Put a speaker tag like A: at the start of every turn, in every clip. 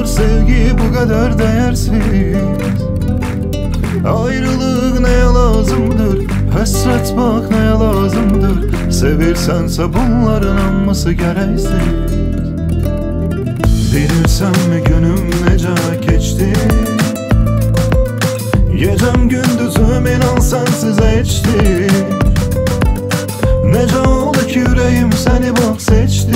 A: sevgi bu kadar değersiz? Ayrılık neye lazımdır? Hasret bak neye lazımdır? Sevirsense bunların anması gereksiz. Bilirsen mi günüm nece geçti? Gecem gündüzüm inan sensiz geçti. Nece oldu ki yüreğim seni bak seçti.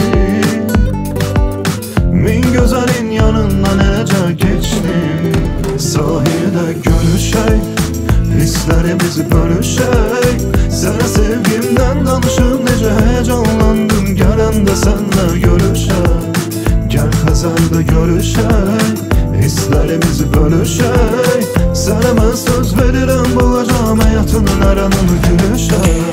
A: Min güzelin yanından nece geçtim. Sahilde görüşey, hislerimizi bölüşey. Sana sevgimden danışım nece heyecanlandım. Gelen de senle görüşey. Gel Hazal'da görüşey, hislerimizi bölüşey. Sana ben söz veririm bulacağım hayatının aranını gülüşey.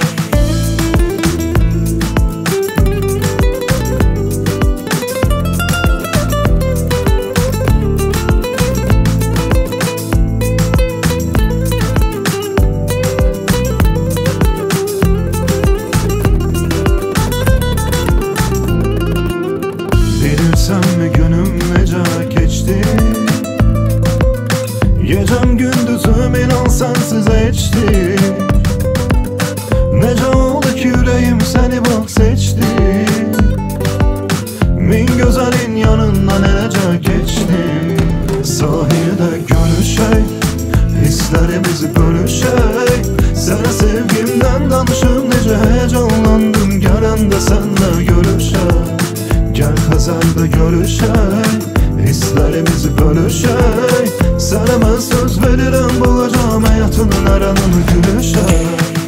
A: Bilirsen mi günüm nece geçti? Gecem gündüzüm inan sensiz geçti. Nece oldu ki yüreğim seni bak seçti. Min güzelin yanından nece geçtim. Sahilde görüşey, hislerimizi bölüşey. Sana sevgimden danışım nece heyecanlandım. Gelen de senle görüşey. Gel Hazal'da görüşey, hislerimizi bölüşey. Sana ben söz veririm bulacağım hayatının aranını gülüşey.